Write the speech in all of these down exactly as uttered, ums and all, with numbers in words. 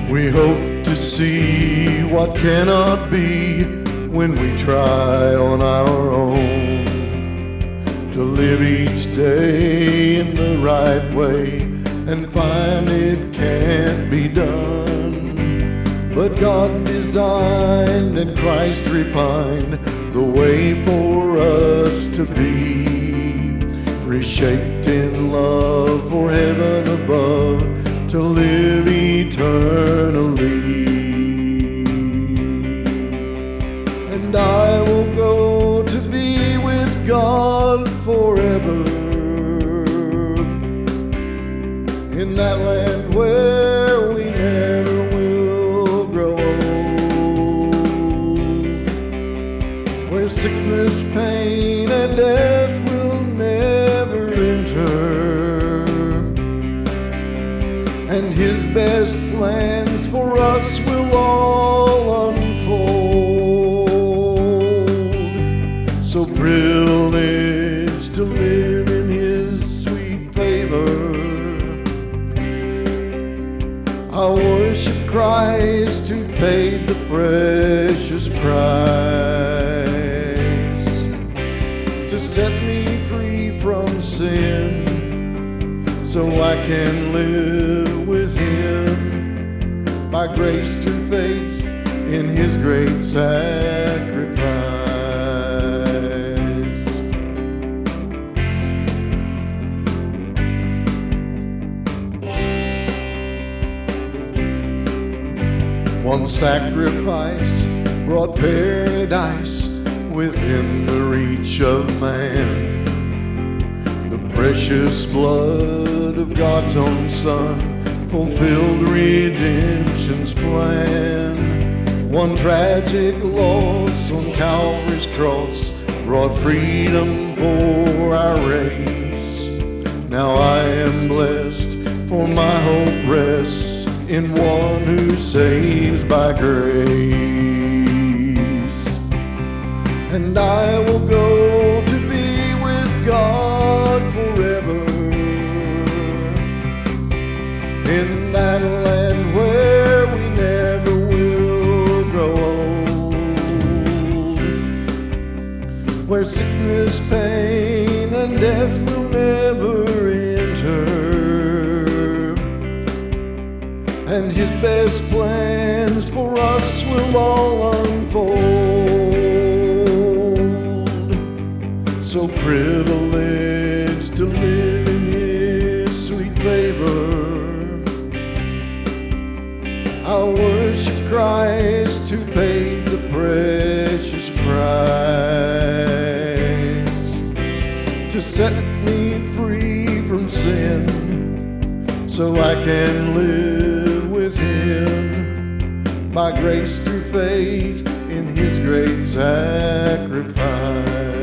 We hope to see what cannot be when we try on our own to live each day in the right way and find it can't be done. But God designed and Christ refined the way for us to be, reshaped in love for heaven above, to live eternally. And I will go to be with God forever, in that land where we never will grow old, where sickness, pain, and death will never enter, and His best plans for us will all unfold. So privileged to live in His sweet favor, I worship Christ who paid the precious price to set me free from sin, so I can live with Him by grace through faith in His great sacrifice. One sacrifice brought paradise within the reach of man, the precious blood of God's own Son fulfilled redemption's plan. One tragic loss on Calvary's cross brought freedom for our race. Now I am blessed, for my hope rests in one who saves by grace. And I will go to be with God forever, in that land where we never will grow old, where sickness, pain, and death will never enter, and His best plans for us will all unfold. So privileged to live in His sweet favor, I worship Christ who paid the precious price to set me free from sin, so I can live with Him by grace through faith in His great sacrifice.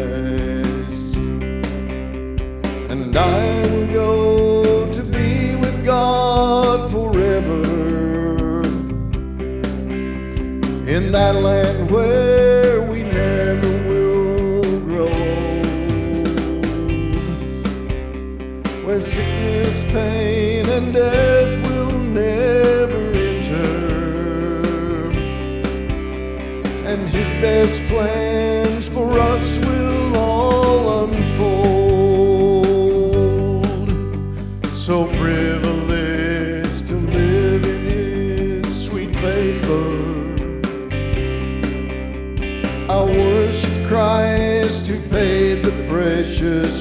And I will go to be with God forever, in that land where we never will grow old, where sickness, pain, and death will never enter, and His best plans for us will all unfold. So privileged to live in His sweet favor, I worship Christ who paid the precious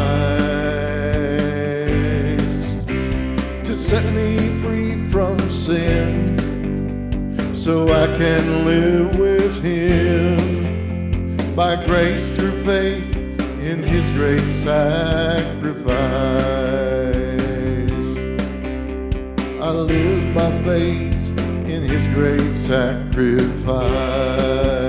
price to set me free from sin, so I can live with Him by grace through faith in His great sacrifice. I live by faith in His great sacrifice.